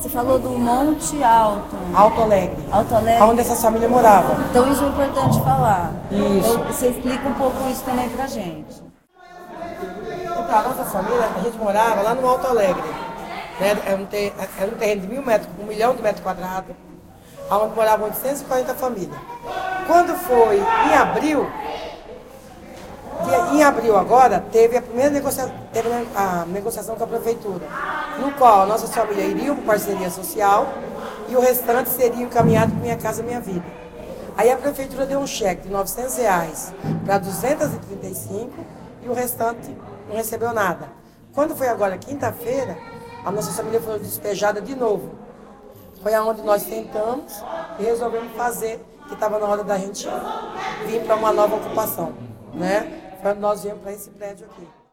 Você falou do Monte Alto. Alto Alegre. Alto Alegre. Onde essa família morava. Então isso é importante falar. Isso. Então, você explica um pouco isso também pra gente. Então, a nossa família, a gente morava lá no Alto Alegre. Né? Era um terreno de 1 milhão de metros quadrados, onde moravam 840 famílias. Quando foi em abril agora, teve a primeira negociação com a prefeitura, no qual a nossa família iria para parceria social e o restante seria encaminhado para Minha Casa Minha Vida. Aí a prefeitura deu um cheque de R$900 para 235 e o restante não recebeu nada. Quando foi agora, quinta-feira, a nossa família foi despejada de novo. Foi aonde nós tentamos e resolvemos fazer, que estava na hora da gente vir para uma nova ocupação, né? Nós viemos para esse prédio aqui.